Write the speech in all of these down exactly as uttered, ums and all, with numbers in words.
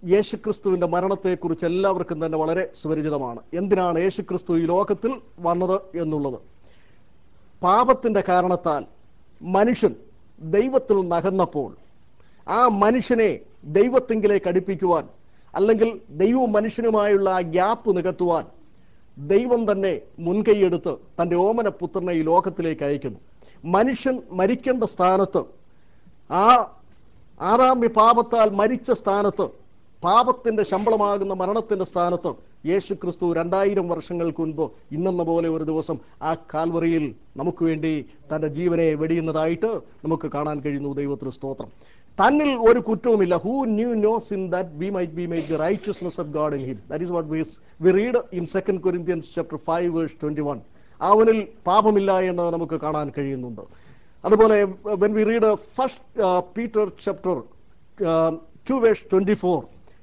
യേശുക്രിസ്തുവിൻ്റെ മരണത്തെക്കുറിച്ച് എല്ലാവർക്കും തന്നെ വളരെ സുപരിചിതമാണ്. എന്തിനാണ് യേശുക്രിസ്തു ഈ ലോകത്തിൽ വന്നത് എന്നുള്ളത്. പാപത്തിൻ്റെ കാരണത്താൽ മനുഷ്യൻ ദൈവത്തിൽ നകന്നപ്പോൾ ആ മനുഷ്യനെ ദൈവത്തിങ്കിലേക്ക് അടുപ്പിക്കുവാൻ, അല്ലെങ്കിൽ ദൈവവും മനുഷ്യനുമായുള്ള ആ ഗ്യാപ്പ് നികത്തുവാൻ ദൈവം തന്നെ മുൻകൈയെടുത്ത് തൻ്റെ ഓമന പുത്രനെ ഈ ലോകത്തിലേക്ക് അയക്കുന്നു. മനുഷ്യൻ മരിക്കേണ്ട സ്ഥാനത്ത്, ആ ആറാം പാപത്താൽ മരിച്ച സ്ഥാനത്ത്, പാപത്തിൻ്റെ ശമ്പളമാകുന്ന മരണത്തിൻ്റെ സ്ഥാനത്ത് യേശു ക്രിസ്തു രണ്ടായിരം വർഷങ്ങൾക്ക് മുൻപ് ഇന്നെന്ന പോലെ ഒരു ദിവസം ആ കാൽവറിയിൽ നമുക്ക് വേണ്ടി തൻ്റെ ജീവനെ വെടിയുന്നതായിട്ട് നമുക്ക് കാണാൻ കഴിയുന്നു. ദൈവത്തിന് സ്തോത്രം. തന്നിൽ ഒരു കുറ്റവുമില്ല. Who knew no sin that we might be made the righteousness of God in him. That is what we we read in second Corinthians chapter five verse twenty one. അവനിൽ പാപമില്ല എന്ന് നമുക്ക് കാണാൻ കഴിയുന്നുണ്ട്. അതുപോലെ when we read first Peter chapter two verse twenty-four,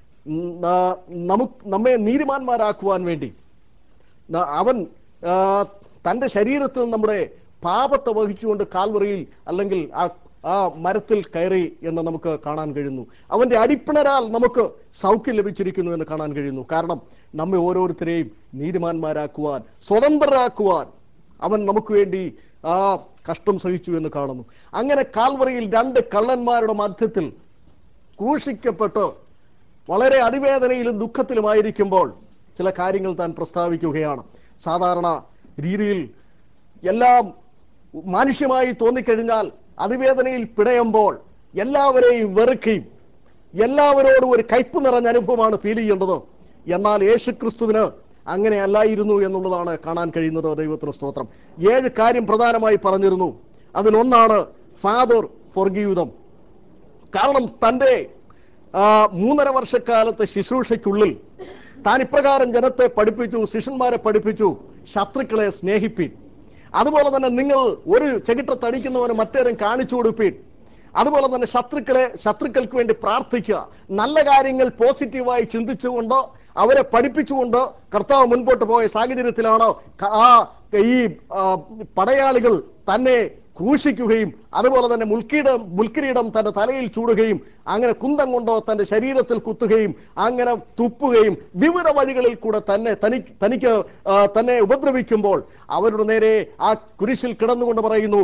നമുക്ക് നമ്മെ നീതിമാന്മാരാക്കുവാൻ വേണ്ടി അവൻ തൻ്റെ ശരീരത്തിൽ നമ്മുടെ പാപത്തെ വഹിച്ചുകൊണ്ട് കാൽവറിയിൽ അല്ലെങ്കിൽ ആ ആ മരത്തിൽ കയറി എന്ന് നമുക്ക് കാണാൻ കഴിയുന്നു. അവൻ്റെ അടിപ്പിണരാൽ നമുക്ക് സൗഖ്യം ലഭിച്ചിരിക്കുന്നു എന്ന് കാണാൻ കഴിയുന്നു. കാരണം നമ്മെ ഓരോരുത്തരെയും നീതിമാന്മാരാക്കുവാൻ, സ്വതന്ത്രരാക്കുവാൻ അവൻ നമുക്ക് വേണ്ടി ആ കഷ്ടം സഹിച്ചു എന്ന് കാണുന്നു. അങ്ങനെ കാൽവറിയിൽ രണ്ട് കള്ളന്മാരുടെ മധ്യത്തിൽ ക്രൂശിക്കപ്പെട്ട് വളരെ അതിവേദനയിലും ദുഃഖത്തിലുമായിരിക്കുമ്പോൾ ചില കാര്യങ്ങൾ താൻ പ്രസ്താവിക്കുകയാണ്. സാധാരണ രീതിയിൽ എല്ലാം മാനുഷ്യമായി തോന്നിക്കഴിഞ്ഞാൽ അതിവേദനയിൽ പിടയുമ്പോൾ എല്ലാവരെയും വെറുക്കുകയും എല്ലാവരോടും ഒരു കയ്പ് നിറഞ്ഞ അനുഭവമാണ് ഫീൽ ചെയ്യേണ്ടത്. എന്നാൽ യേശുക്രിസ്തുവിന് അങ്ങനെ അല്ലായിരുന്നു എന്നുള്ളതാണ് കാണാൻ കഴിയുന്നത്. ദൈവത്തിന് സ്തോത്രം. ഏഴ് കാര്യം പ്രധാനമായി പറഞ്ഞിരുന്നു. അതിലൊന്നാണ് ഫാദർ ഫോർഗീവ് ദം. കാരണം തൻ്റെ മൂന്നര വർഷക്കാലത്തെ ശുശ്രൂഷയ്ക്കുള്ളിൽ താൻ ഇപ്രകാരം ജനത്തെ പഠിപ്പിച്ചു, ശിഷ്യന്മാരെ പഠിപ്പിച്ചു, ശത്രുക്കളെ സ്നേഹിപ്പീൻ, അതുപോലെ തന്നെ നിങ്ങൾ ഒരു ചെകിട്ടത്തടിക്കുന്നവന് മറ്റേതും കാണിച്ചു കൊടുപ്പീൻ, അതുപോലെ തന്നെ ശത്രുക്കളെ ശത്രുക്കൾക്ക് വേണ്ടി പ്രാർത്ഥിക്കുക. നല്ല കാര്യങ്ങൾ പോസിറ്റീവായി ചിന്തിച്ചുകൊണ്ട് അവരെ പഠിപ്പിച്ചുകൊണ്ട് കർത്താവ് മുൻപോട്ട് പോയ സാഹചര്യത്തിലാണ് ആ ഈ പടയാളികൾ തന്നെ ക്രൂശിക്കുകയും അതുപോലെ തന്നെ മുൾക്കിരീടം മുൾക്കിരീടം തന്റെ തലയിൽ ചൂടുകയും അങ്ങനെ കുന്തം കൊണ്ടോ തന്റെ ശരീരത്തിൽ കുത്തുകയും അങ്ങനെ തുപ്പുകയും വിവിധ വഴികളിൽ കൂടെ തന്നെ തനിക്ക് തനിക്ക് തന്നെ ഉപദ്രവിക്കുമ്പോൾ അവരുടെ നേരെ ആ കുരിശിൽ കിടന്നുകൊണ്ട് പറയുന്നു,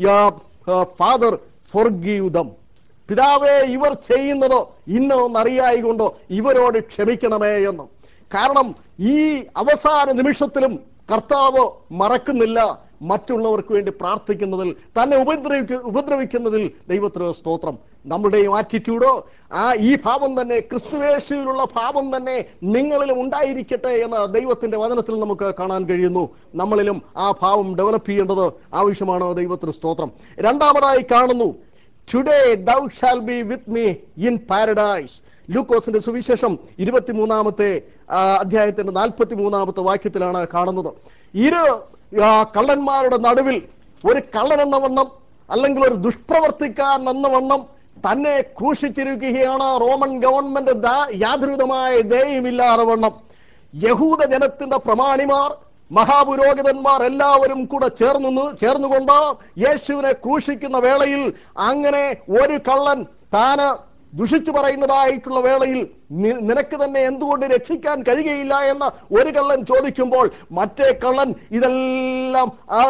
ഫാദർ ഫോർഗീവ് ദം, പിതാവേ ഇവർ ചെയ്യുന്നതോ ഇന്നൊന്നറിയായികൊണ്ടോ ഇവരോട് ക്ഷമിക്കണമേ എന്ന്. കാരണം ഈ അവസാന നിമിഷത്തിലും കർത്താവ് മറക്കുന്നില്ല മറ്റുള്ളവർക്ക് വേണ്ടി പ്രാർത്ഥിക്കുന്നതിൽ, തന്നെ ഉപദ്രവിക്ക ഉപദ്രവിക്കുന്നതിൽ ദൈവത്തിന് സ്തോത്രം. നമ്മുടെയും ആറ്റിറ്റ്യൂഡോ ആ ഈ ഭാവം തന്നെ, ക്രിസ്തുയേശുവിലുള്ള ഭാവം തന്നെ നിങ്ങളിലും ഉണ്ടായിരിക്കട്ടെ എന്ന് ദൈവത്തിന്റെ വചനത്തിൽ നമുക്ക് കാണാൻ കഴിയുന്നു. നമ്മളിലും ആ ഭാവം ഡെവലപ്പ് ചെയ്യേണ്ടത് ആവശ്യമാണ്. ദൈവത്തിന് സ്തോത്രം. രണ്ടാമതായി കാണുന്നു, today thou shall be with me in paradise. ലൂക്കോസിന്റെ സുവിശേഷം ഇരുപത്തിമൂന്നാമത്തെ അധ്യായത്തിന്റെ നാൽപ്പത്തി മൂന്നാമത്തെ വാക്യത്തിലാണ് കാണുന്നത്. ഇരു കള്ളന്മാരുടെ നടുവിൽ ഒരു കള്ളൻ എന്ന വണ്ണം അല്ലെങ്കിൽ ഒരു ദുഷ്പ്രവർത്തിക്കാരൻ എന്ന വണ്ണം തന്നെ ക്രൂശിച്ചിരിക്കുകയാണ് റോമൻ ഗവൺമെന്റ് യാതൊരുവിധമായ ദയയുമില്ലാതെ വണ്ണം. യഹൂദ ജനത്തിന്റെ പ്രമാണിമാർ, മഹാപുരോഹിതന്മാർ എല്ലാവരും കൂടെ ചേർന്നു ചേർന്നുകൊണ്ട് യേശുവിനെ ക്രൂശിക്കുന്ന വേളയിൽ അങ്ങനെ ഒരു കള്ളൻ താന് ദുഷിച്ചു പറയുന്നതായിട്ടുള്ള വേളയിൽ നിനക്ക് തന്നെ എന്തുകൊണ്ട് രക്ഷിക്കാൻ കഴിയുകയില്ല എന്ന് ഒരു കള്ളൻ ചോദിക്കുമ്പോൾ മറ്റേ കള്ളൻ ഇതെല്ലാം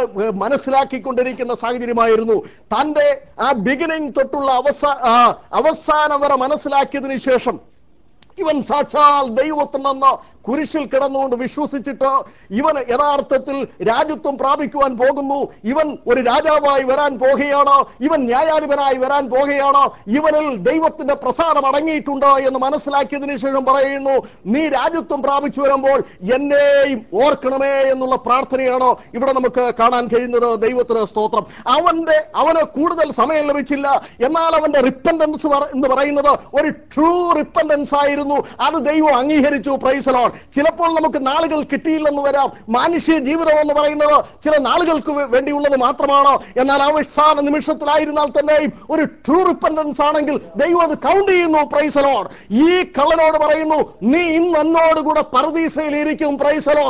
മനസ്സിലാക്കിക്കൊണ്ടിരിക്കുന്ന സാഹചര്യമായിരുന്നു. തൻ്റെ ആ ബിഗിനിങ് തൊട്ടുള്ള അവസാന അവസാനം വരെ മനസ്സിലാക്കിയതിനു ശേഷം ഇവൻ സാക്ഷാൽ ദൈവത്തിനെന്ന് കുരിശിൽ കിടന്നുകൊണ്ട് വിശ്വസിച്ചിട്ട് ഇവൻ യഥാർത്ഥത്തിൽ രാജ്യത്വം പ്രാപിക്കുവാൻ പോകുന്നു, ഇവൻ ഒരു രാജാവായി വരാൻ പോകുകയാണ്, ഇവൻ ന്യായാധിപനായി വരാൻ പോകുകയാണ്, ഇവനിൽ ദൈവത്തിന്റെ പ്രസാദം അടങ്ങിയിട്ടുണ്ട് എന്ന് മനസ്സിലാക്കിയതിനു ശേഷം പറയുന്നു, നീ രാജ്യത്വം പ്രാപിച്ചു വരുമ്പോൾ എന്നെയും ഓർക്കണമേ എന്നുള്ള പ്രാർത്ഥനയാണ് ഇവിടെ നമുക്ക് കാണാൻ കഴിയുന്നത്. ദൈവത്തിന് സ്തോത്രം. അവന്റെ അവന് കൂടുതൽ സമയം ലഭിച്ചില്ല. എന്നാൽ അവന്റെ റിപ്പന്റൻസ് എന്ന് പറയുന്നത് ഒരു ട്രൂ റിപ്പന്റൻസ് ആയിരുന്നു. അത് ദൈവം അംഗീകരിച്ചു. Praise the Lord. ചിലപ്പോൾ നമുക്ക് നാളുകൾ കിട്ടിയില്ലെന്ന് വരാം. മാനുഷിക ജീവിതം എന്ന് പറയുന്നത് ചില നാളുകൾക്ക് വേണ്ടിയുള്ളത് മാത്രമാണ്. എന്നാൽ അവസാന നിമിഷത്തിലായിരുന്നാൽ തന്നെയും ഒരു ട്രൂ റിപ്പന്റൻസ് ആണെങ്കിൽ ദൈവം അത് കൗണ്ട് ചെയ്യുന്നു. Praise the Lord. ഈ കള്ളനോട് പറയുന്നു, നീ ഇന്ന് എന്നോടുകൂടെ പറുദീസയിൽ ഇരിക്കും. Praise the Lord.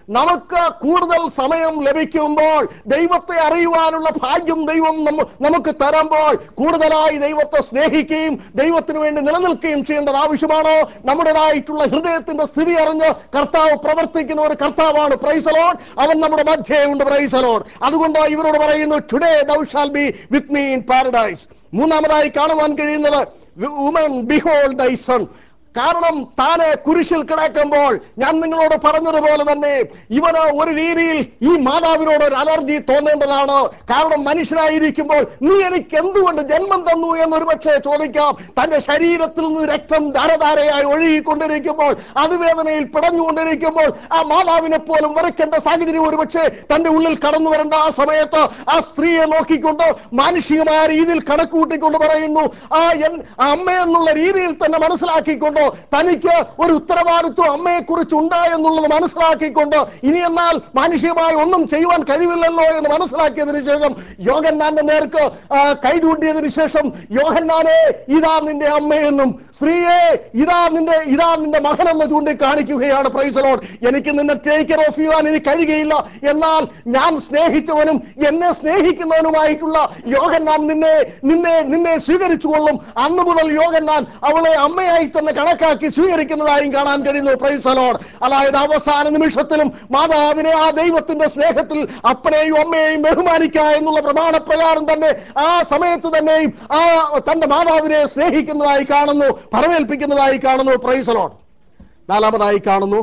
നമുക്ക് കൂടുതൽ സമയം ലഭിക്കുമ്പോൾ, ദൈവത്തെ അറിയുവാനുള്ള ഭാഗ്യം ദൈവം നമുക്ക് തരുമ്പോൾ, കൂടുതലായി ദൈവത്തെ സ്നേഹിക്കുകയും ദൈവത്തിന് വേണ്ടി നിലനിൽക്കുകയും ചെയ്യേണ്ടത് ആവശ്യമാണോ? നമ്മുടേതായിട്ടുള്ള ഹൃദയത്തിന്റെ സ്ഥിതി അറിഞ്ഞ് കർത്താവ് പ്രവർത്തിക്കുന്ന ഒരു കർത്താവാണ്. Praise the Lord. അവൻ നമ്മുടെ മധ്യേ ഉണ്ട്. Praise the Lord. അതുകൊണ്ട് ഇവരോട് പറയുന്നു, today thou shall be with me in paradise. മൂന്നാമതായി കാണുവാൻ കഴിയുന്നത്, woman behold thy son. കാരണം താനെ കുരിശിൽ കിടക്കുമ്പോൾ ഞാൻ നിങ്ങളോട് പറഞ്ഞതുപോലെ തന്നെ ഇവന് ഒരു രീതിയിൽ ഈ മാതാവിനോട് ഒരു അലർജി തോന്നേണ്ടതാണ്. കാരണം മനുഷ്യനായിരിക്കുമ്പോൾ നീ എനിക്ക് എന്തുകൊണ്ട് ജന്മം തന്നു എന്നൊരു പക്ഷേ ചോദിക്കാം. തന്റെ ശരീരത്തിൽ നിന്ന് രക്തം ധാരധാരയായി ഒഴുകിക്കൊണ്ടിരിക്കുമ്പോൾ, അതിവേദനയിൽ പിടഞ്ഞുകൊണ്ടിരിക്കുമ്പോൾ ആ മാതാവിനെ പോലും വരയ്ക്കേണ്ട സാഹചര്യം ഒരു പക്ഷേ തന്റെ ഉള്ളിൽ കടന്നു വരേണ്ട ആ സമയത്ത് ആ സ്ത്രീയെ നോക്കിക്കൊണ്ട് മാനുഷികമായ രീതിയിൽ കണക്കുകൂട്ടിക്കൊണ്ട് പറയുന്നു, ആ അമ്മ എന്നുള്ള രീതിയിൽ തന്നെ മനസ്സിലാക്കിക്കൊണ്ട് തനിക്ക് ഒരു ഉത്തരവാദിത്വം അമ്മയെ കുറിച്ച് ഉണ്ടായെന്നുള്ളത് മനസ്സിലാക്കിക്കൊണ്ട് ഇനി എന്നാൽ മാനുഷികമായി ഒന്നും ചെയ്യുവാൻ കഴിവില്ലല്ലോ എന്ന് മനസ്സിലാക്കിയതിനു ശേഷം യോഹന്നാന്റെ നേർക്ക് കൈചൂണ്ടിയതിനു ശേഷം, യോഹന്നാനെ ഇതാ നിന്റെ അമ്മയെന്നും സ്ത്രീയെ ഇതാ നിന്റെ ഇതാ നിന്റെ മകനെന്ന് ചൂണ്ടിക്കാണിക്കുകയാണ്. Praise the Lord. എനിക്ക് നിന്നെ ടേക്ക് കെയർ ഓഫ് ചെയ്യുവാൻ എനിക്ക് കഴിയുകയില്ല, എന്നാൽ ഞാൻ സ്നേഹിച്ചവനും എന്നെ സ്നേഹിക്കുന്നവനുമായിട്ടുള്ള യോഹന്നാൻ നിന്നെ നിന്നെ നിന്നെ സ്വീകരിച്ചു കൊള്ളും. അന്ന് മുതൽ യോഹന്നാൻ അവളെ അമ്മയായി തന്നെ കണക്കാക്കി സ്വീകരിക്കുന്നതായും കാണാൻ കഴിയുന്നു. Praise the Lord. അതായത് അവസാന നിമിഷത്തിലും മാതാവിനെ ആ ദൈവത്തിന്റെ സ്നേഹത്തിൽ അപ്പനെയും അമ്മയെയും ബഹുമാനിക്കുക എന്നുള്ള പ്രമാണപ്രകാരം തന്നെ ആ സമയത്ത് തന്നെയും ആ തന്റെ മാതാവിനെ സ്നേഹിക്കുന്നതായി കാണുന്നു, പരമേൽപ്പിക്കുന്നതായി കാണുന്നു. Praise the Lord. നാലാമതായി കാണുന്നു,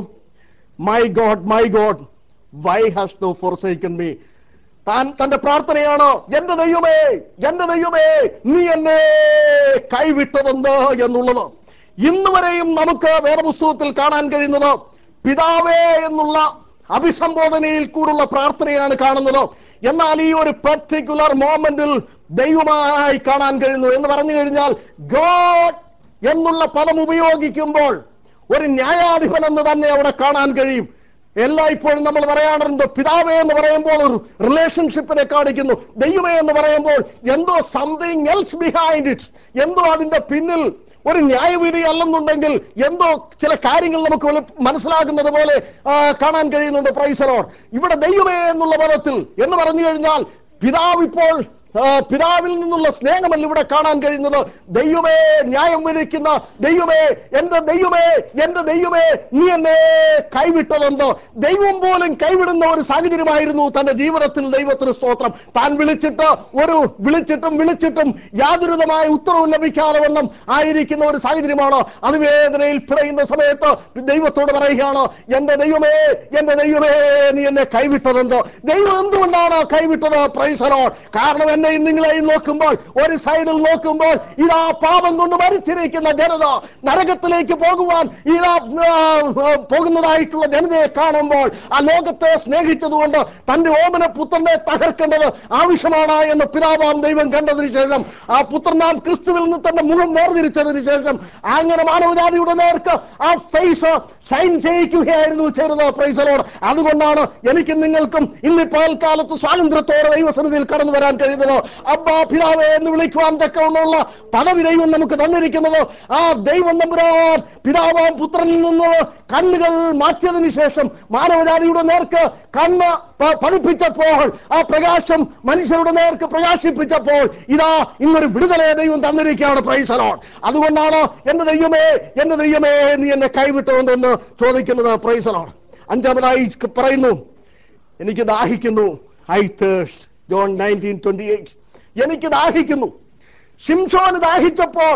my God my God why has thou forsaken me. താൻ തന്റെ പ്രാർത്ഥനയാണ്, എന്റെ ദൈവമേ എന്റെ ദൈവമേ നീ എന്നെ കൈവിട്ടതെന്ത് എന്നുള്ളത്. ഇന്ന് വരെയും നമുക്ക് വേദപുസ്തകത്തിൽ കാണാൻ കഴിയുന്നത് പിതാവേ എന്നുള്ള അഭിസംബോധനയിൽ കൂടുള്ള പ്രാർത്ഥനയാണ് കാണുന്നത്. എന്നാൽ ഈ ഒരു പർട്ടിക്കുലർ മോമെന്റിൽ ദൈവമായി കാണാൻ കഴിയുന്നു എന്ന് പറഞ്ഞു കഴിഞ്ഞാൽ, ഗോഡ് എന്നുള്ള പദം ഉപയോഗിക്കുമ്പോൾ ഒരു ന്യായാധിപൻ എന്ന് തന്നെ അവിടെ കാണാൻ കഴിയും. എല്ലായ്പ്പോഴും നമ്മൾ പറയാറുണ്ട്, പിതാവേ എന്ന് പറയുമ്പോൾ ഒരു റിലേഷൻഷിപ്പിനെ കാണിക്കുന്നു, ദൈവമേ എന്ന് പറയുമ്പോൾ എന്തോ സംതിങ് എൽസ് ബിഹൈൻഡ് ഇറ്റ്, എന്തോ അതിന്റെ പിന്നിൽ ഒരു ന്യായവിധി അല്ലെന്നുണ്ടെങ്കിൽ എന്തോ ചില കാര്യങ്ങൾ നമുക്ക് മനസ്സിലാകുന്നത് പോലെ കാണാൻ കഴിയുന്നുണ്ട്. Praise the Lord. ഇവിടെ ദൈവമേ എന്നുള്ള പദത്തിൽ എന്ന് പറഞ്ഞു കഴിഞ്ഞാൽ പിതാവ് ഇപ്പോൾ പിതാവിൽ നിന്നുള്ള സ്നേഹമല്ല ഇവിടെ കാണാൻ കഴിയുന്നത്. ദൈവമേ, ന്യായം വിധിക്കുന്ന ദൈവമേ, എന്റെ ദൈവമേ എന്റെ ദൈവമേ നീ എന്നെ കൈവിട്ടതെന്തോ. ദൈവം പോലും കൈവിടുന്ന ഒരു സാഹചര്യമായിരുന്നു തന്റെ ജീവിതത്തിൽ. ദൈവത്തിന് സ്തോത്രം. താൻ വിളിച്ചിട്ട് ഒരു വിളിച്ചിട്ടും വിളിച്ചിട്ടും യാതൊരുവിധമായ ഉത്തരവും ലഭിക്കാതെ വണ്ണം ആയിരിക്കുന്ന ഒരു സാഹചര്യമാണ്. അതിവേദനയിൽ പിടയുന്ന സമയത്ത് ദൈവത്തോട് പറയുകയാണ്, എന്റെ ദൈവമേ എന്റെ ദൈവമേ നീ എന്നെ കൈവിട്ടതെന്തോ. ദൈവം എന്തുകൊണ്ടാണ് കൈവിട്ടത്? Price the Lord. കാരണം എന്നെയും നിങ്ങളെയും നോക്കുമ്പോൾ, ഒരു സൈഡിൽ നോക്കുമ്പോൾ ഇതാ പാപം കൊണ്ട് മരിച്ചിരിക്കുന്ന ജനത, നരകത്തിലേക്ക് പോകുവാൻ ഇതാ പോകുന്നതായിട്ടുള്ള ജനതയെ കാണുമ്പോൾ ആ ലോകത്തെ സ്നേഹിച്ചതുകൊണ്ട് തന്റെ ഓമന പുത്രനെ തകർക്കേണ്ടത് ആവശ്യമാണ് എന്ന് പിതാവാം ദൈവം കണ്ടതിന് ശേഷം ആ പുത്രനാം ക്രിസ്തുവിൽ നിന്ന് തന്റെ മുഖം വേർതിരിച്ചതിന് ശേഷം അങ്ങനെ മാനവജാതിയുടെ നേർക്ക് ആ ഫേസ് ഷൈൻ ചെയ്യിക്കുകയായിരുന്നു ചെയ്തത്. Praise the Lord. അതുകൊണ്ടാണ് എനിക്കും നിങ്ങൾക്കും ഇന്ന് പകൽക്കാലത്ത് സ്വാതന്ത്ര്യത്തോടെ ദൈവസന്നിധിയിൽ കടന്നു വരാൻ കഴിയുന്നത്. അബ്ബാ പിതാവേ എന്ന് വിളിക്കുവാൻ തക്കവണ്ണമുള്ള പദവി ദൈവം നമുക്ക് തന്നിരിക്കുന്നത്. ആ ദൈവം നമ്പുരാൻ പിതാവാം പുത്രനിൽ നിന്ന് കണ്ണുകൾ മാറ്റിയതിനു ശേഷം മാനവജാതിയുടെ നേർക്ക് കണ്ണ് പതിപ്പിച്ചപ്പോൾ, ആ പ്രകാശം മനുഷ്യരുടെ നേർക്ക് പ്രകാശിപ്പിച്ചപ്പോൾ ഇതാ ഇന്നൊരു വിടുതലയെ ദൈവം തന്നിരിക്കുകയാണ്. Praise the Lord. അതുകൊണ്ടാണ് എന്റെ ദൈവമേ എന്റെ ദൈവമേ നീ എന്നെ കൈവിട്ടതെന്ന് ചോദിക്കുന്നത്. Praise the Lord. അഞ്ചാമതായി പറയുന്നു, എനിക്ക് ദാഹിക്കുന്നു. I thirst. John nineteen twenty eight. എനിക്ക് ദാഹിക്കുന്നു. ശിംശോന് ദാഹിച്ചപ്പോൾ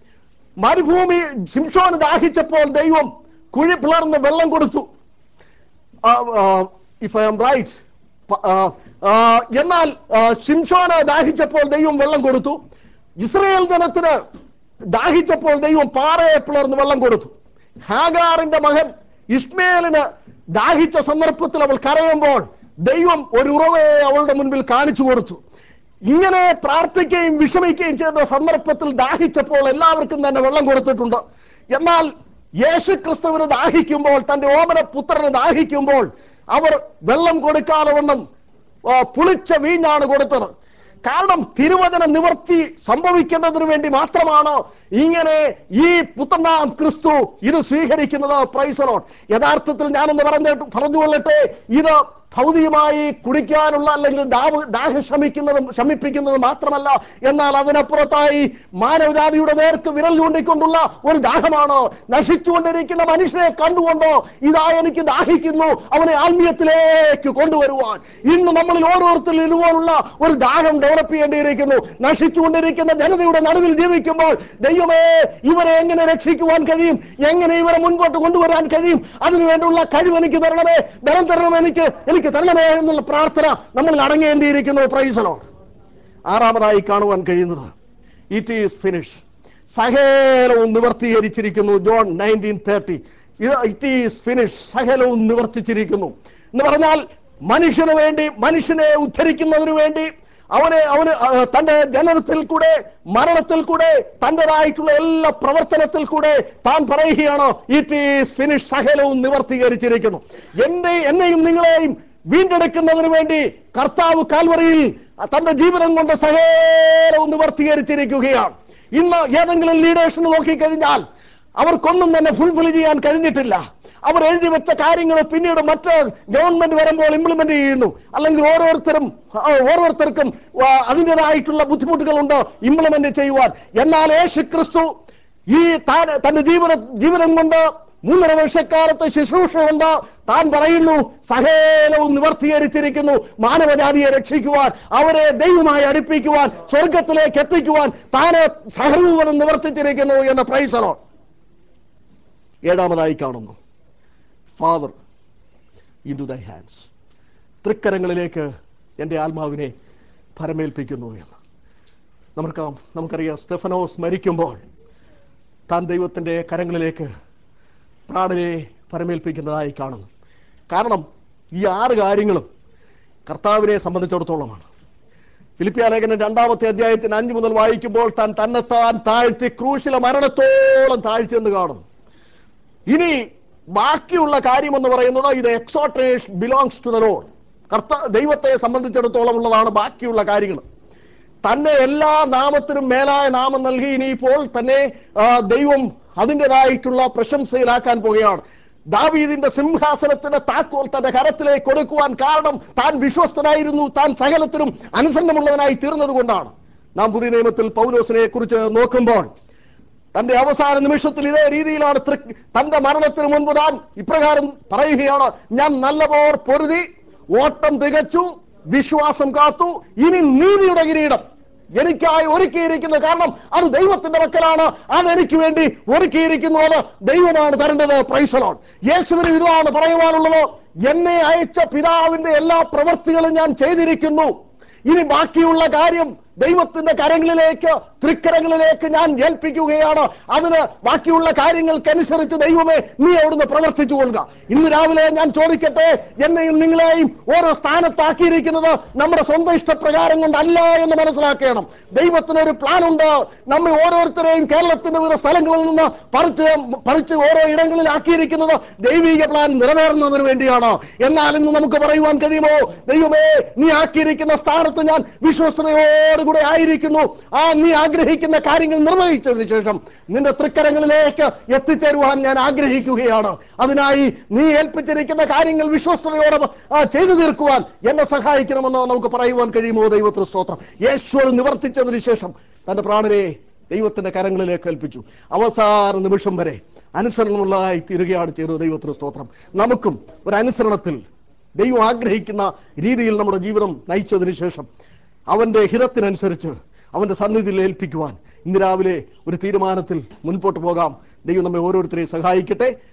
മരുഭൂമി ശിംശോന് ദാഹിച്ചപ്പോൾ ദൈവം കുഴി പിളർന്ന് വെള്ളം കൊടുത്തു. If I am right. എന്നാൽ ശിംശോന് ദാഹിച്ചപ്പോൾ ദൈവം വെള്ളം കൊടുത്തു. ഇസ്രായേൽ ജനത്തിന് ദാഹിച്ചപ്പോൾ ദൈവം പാറയെ പിളർന്ന് വെള്ളം കൊടുത്തു. ഹാഗാറിന്റെ മകൻ ഇസ്മയേലിന് ദാഹിച്ച സന്ദർഭത്തിൽ അവൾ കരയുമ്പോൾ ദൈവം ഒരു ഉറവയെ അവളുടെ മുൻപിൽ കാണിച്ചു കൊടുത്തു. ഇങ്ങനെ പ്രാർത്ഥിക്കുകയും വിഷമിക്കുകയും ചെയ്ത സന്ദർഭത്തിൽ ദാഹിച്ചപ്പോൾ എല്ലാവർക്കും തന്നെ വെള്ളം കൊടുത്തിട്ടുണ്ട്. എന്നാൽ യേശു ക്രിസ്തുവിന് ദാഹിക്കുമ്പോൾ, തന്റെ ഓമന പുത്രന് ദാഹിക്കുമ്പോൾ അവർ വെള്ളം കൊടുക്കാതെ വണ്ണം പുളിച്ച വീഞ്ഞാണ് കൊടുത്തത്. കാരണം തിരുവചന നിവർത്തി സംഭവിക്കുന്നതിന് വേണ്ടി മാത്രമാണ് ഇങ്ങനെ ഈ പുത്രനാം ക്രിസ്തു ഇത് സ്വീകരിക്കുന്നത്. Praise the Lord. യഥാർത്ഥത്തിൽ ഞാനൊന്ന് പറഞ്ഞ പറഞ്ഞുകൊള്ളട്ടെ, ഇത് ഭൗതികമായി കുടിക്കാനുള്ള അല്ലെങ്കിൽ ദാഹ ദാഹം ശമിക്കുന്നതും ശമിപ്പിക്കുന്നത് മാത്രമല്ല, എന്നാൽ അതിനപ്പുറത്തായി മാനവജാതിയുടെ നേർക്ക് വിരൽ ചൂണ്ടിക്കൊണ്ടുള്ള ഒരു ദാഹമാണ്. നശിച്ചുകൊണ്ടിരിക്കുന്ന മനുഷ്യനെ കണ്ടുകൊണ്ട് ഇതാ എനിക്ക് ദാഹിക്കുന്നു, അവനെ ആത്മീയത്തിലേക്ക് കൊണ്ടുവരുവാൻ ഇന്ന് നമ്മളിൽ ഓരോരുത്തരും ഇതുപോലുള്ള ഒരു ദാഹം ഡെവലപ്പ് ചെയ്യേണ്ടിയിരിക്കുന്നു. നശിച്ചുകൊണ്ടിരിക്കുന്ന ജനതയുടെ നടുവിൽ ജീവിക്കുമ്പോൾ ദൈവമേ ഇവരെ എങ്ങനെ രക്ഷിക്കുവാൻ കഴിയും, എങ്ങനെ ഇവരെ മുൻപോട്ട് കൊണ്ടുവരാൻ കഴിയും, അതിനുവേണ്ടിയുള്ള കഴിവ് എനിക്ക് തരണമേ, ബലം തരണം, എനിക്ക് എനിക്ക് തരണമേ എന്നുള്ള പ്രാർത്ഥന നമ്മളിൽ അടങ്ങേണ്ടിയിരിക്കുന്നു. Praise the Lord. ആറാമതായി കാണുവാൻ കഴിയുന്നത് ഇറ്റ് ഈസ് ഫിനിഷ്, സകലവും നിവർത്തീകരിച്ചിരിക്കുന്നു. John nineteen thirty it is finish, സകലവും നിവർത്തിച്ചിരിക്കുന്നു എന്ന് പറഞ്ഞാൽ മനുഷ്യന് വേണ്ടി, മനുഷ്യനെ ഉദ്ധരിക്കുന്നതിന് വേണ്ടി അവനെ അവന് തന്റെ ജനനത്തിൽ കൂടെ, മരണത്തിൽ കൂടെ, തൻ്റെതായിട്ടുള്ള എല്ലാ പ്രവർത്തനത്തിൽ കൂടെ താൻ പറയുകയാണ് ഇറ്റ് ഈസ് ഫിനിഷ്, സകലവും നിവർത്തീകരിച്ചിരിക്കുന്നു. എന്റെ എന്നെയും നിങ്ങളെയും വീണ്ടെടുക്കുന്നതിന് വേണ്ടി കർത്താവ് കാൽവറിയിൽ തന്റെ ജീവനം കൊണ്ട് സകലവും നിവർത്തീകരിച്ചിരിക്കുകയാണ്. ഇന്ന് ഏതെങ്കിലും ലീഡേഴ്സിന് നോക്കിക്കഴിഞ്ഞാൽ അവർക്കൊന്നും തന്നെ ഫുൾഫിൽ ചെയ്യാൻ കഴിഞ്ഞിട്ടില്ല. അവർ എഴുതി വെച്ച കാര്യങ്ങൾ പിന്നീട് മറ്റ് ഗവൺമെന്റ് വരുമ്പോൾ ഇംപ്ലിമെന്റ് ചെയ്യുന്നു, അല്ലെങ്കിൽ ഓരോരുത്തരും ഓരോരുത്തർക്കും അതിൻ്റെതായിട്ടുള്ള ബുദ്ധിമുട്ടുകളുണ്ട് ഇംപ്ലിമെന്റ് ചെയ്യുവാൻ. എന്നാൽ യേശു ക്രിസ്തു ഈ തന്റെ ജീവന ജീവനം കൊണ്ട് മൂന്നര വർഷക്കാലത്തെ ശുശ്രൂഷ കൊണ്ട് താൻ പറയുന്നു സകലവും നിവർത്തീകരിച്ചിരിക്കുന്നു. മാനവജാതിയെ രക്ഷിക്കുവാൻ, അവരെ ദൈവമായി അടുപ്പിക്കുവാൻ, സ്വർഗത്തിലേക്ക് എത്തിക്കുവാൻ താൻ സകലവും നിവർത്തിച്ചിരിക്കുന്നു എന്ന് പ്രൈസ് ദി ലോർഡ്. ഏഴാമതായി കാണുന്നു ഫാദർ ഇൻടു ദൈ ഹാൻഡ്സ്, തൃക്കരങ്ങളിലേക്ക് എൻ്റെ ആത്മാവിനെ ഭരമേൽപ്പിക്കുന്നു എന്ന്. നമുക്ക് നമുക്കറിയാം സ്തെഫനോസ് മരിക്കുമ്പോൾ താൻ ദൈവത്തിൻ്റെ കരങ്ങളിലേക്ക് പ്രാണനെ പരമേൽപ്പിക്കുന്നതായി കാണുന്നു. കാരണം ഈ ആറ് കാര്യങ്ങളും കർത്താവിനെ സംബന്ധിച്ചിടത്തോളമാണ്. ഫിലിപ്പിയ ലേഖനം രണ്ടാമത്തെ അധ്യായത്തിന് അഞ്ച് മുതൽ വായിക്കുമ്പോൾ താൻ തന്നെത്താൻ താഴ്ത്തി ക്രൂശിലെ മരണത്തോളം താഴ്ത്തിയെന്ന് കാണുന്നു. ഇനി ബാക്കിയുള്ള കാര്യം എന്ന് പറയുന്നത് ഇത് exhortation belongs to the Lord, കർത്താ ദൈവത്തെ സംബന്ധിച്ചിടത്തോളം ഉള്ളതാണ് ബാക്കിയുള്ള കാര്യങ്ങൾ. തന്നെ എല്ലാ നാമത്തിനും മേലായ നാമം നൽകി ഇനിയിപ്പോൾ തന്നെ ദൈവം അതിൻ്റെതായിട്ടുള്ള പ്രശംസയിലാക്കാൻ പോകുകയാണ്. ദാവീദിന്റെ സിംഹാസനത്തിന്റെ താക്കോൽ തന്റെ കരത്തിലേക്ക് കൊടുക്കുവാൻ കാരണം താൻ വിശ്വസ്തനായിരുന്നു, താൻ സകലത്തിനും അനുസരണമുള്ളവനായി തീർന്നത് കൊണ്ടാണ്. നാം പുതിയ നിയമത്തിൽ പൗലോസിനെ കുറിച്ച് നോക്കുമ്പോൾ തന്റെ അവസാന നിമിഷത്തിൽ ഇതേ രീതിയിലാണ് തന്റെ മരണത്തിന് മുൻപ് താൻ ഇപ്രകാരം പറയുകയാണ്, ഞാൻ നല്ലപോർ പൊരുതി ഓട്ടം തികച്ചു, വിശ്വാസം കാത്തു, ഇനി നീതിയുടെ കിരീടം എനിക്കായി ഒരുക്കിയിരിക്കുന്നു. കാരണം അത് ദൈവത്തിന്റെ മക്കളാണ്, അതെനിക്ക് വേണ്ടി ഒരുക്കിയിരിക്കുന്നു, അത് ദൈവമാണ് തരേണ്ടത്. Praise the Lord. യേശുവിന് ഇതാണ് പറയുവാനുള്ളത്, എന്നെ അയച്ച പിതാവിന്റെ എല്ലാ പ്രവൃത്തികളും ഞാൻ ചെയ്തിരിക്കുന്നു, ഇനി ബാക്കിയുള്ള കാര്യം ദൈവത്തിന്റെ കരങ്ങളിലേക്ക്, തൃക്കരങ്ങളിലേക്ക് ഞാൻ ഏൽപ്പിക്കുകയാണ്. അതിന് ബാക്കിയുള്ള കാര്യങ്ങൾക്കനുസരിച്ച് ദൈവമേ നീ അവിടുന്ന് പ്രവർത്തിച്ചു കൊള്ളുക. ഇന്ന് രാവിലെ ഞാൻ ചോദിക്കട്ടെ, എന്നെയും നിങ്ങളെയും ഓരോ സ്ഥാനത്താക്കിയിരിക്കുന്നത് നമ്മുടെ സ്വന്തം ഇഷ്ടപ്രകാരം കൊണ്ടല്ല എന്ന് മനസ്സിലാക്കണം. ദൈവത്തിനൊരു പ്ലാൻ ഉണ്ട്. നമ്മെ ഓരോരുത്തരെയും കേരളത്തിന്റെ വിവിധ സ്ഥലങ്ങളിൽ നിന്ന് പറിച്ച് പറിച്ച് ഓരോ ഇടങ്ങളിൽ ആക്കിയിരിക്കുന്നത് ദൈവിക പ്ലാൻ നിറവേറുന്നതിന് വേണ്ടിയാണ്. എന്നാൽ ഇന്ന് നമുക്ക് പറയുവാൻ കഴിയുമോ, ദൈവമേ നീ ആക്കിയിരിക്കുന്ന സ്ഥാനത്ത് ഞാൻ വിശ്വസനയോട് കൂടെ ആയിരിക്കുന്നു, ആ നീ ആഗ്രഹിക്കുന്ന കാര്യങ്ങൾ നിർവഹിച്ചതിന് ശേഷം നിന്റെ തൃക്കരങ്ങളിലേക്ക് എത്തിച്ചേരുവാൻ ഞാൻ ആഗ്രഹിക്കുകയാണ്. അതിനായി നീ ഏൽപ്പിച്ചിരിക്കുന്ന കാര്യങ്ങൾ വിശ്വസ്തയോടെ ചെയ്തു തീർക്കുവാൻ എന്നെ സഹായിക്കണമെന്ന് നമുക്ക് പറയുവാൻ കഴിയുമോ? ദൈവത്തിന് സ്തോത്രം. യേശു നിവർത്തിച്ചതിന് ശേഷം തന്റെ പ്രാണനെ ദൈവത്തിന്റെ കരങ്ങളിലേക്ക് ഏൽപ്പിച്ചു. അവസാന നിമിഷം വരെ അനുസരണമുള്ളതായി തീരുകയാണ് ചെയ്തത്. ദൈവത്തിന് സ്തോത്രം. നമുക്കും ഒരു അനുസരണത്തിൽ ദൈവം ആഗ്രഹിക്കുന്ന രീതിയിൽ നമ്മുടെ ജീവിതം നയിച്ചതിന് ശേഷം അവന്റെ ഹിതത്തിനനുസരിച്ച് അവന്റെ സന്നിധിയിൽ ഏൽപ്പിക്കുവാൻ ഇന്ന് രാവിലെ ഒരു തീരുമാനത്തിൽ മുൻപോട്ട് പോകാം. ദൈവം നമ്മെ ഓരോരുത്തരെയും സഹായിക്കട്ടെ.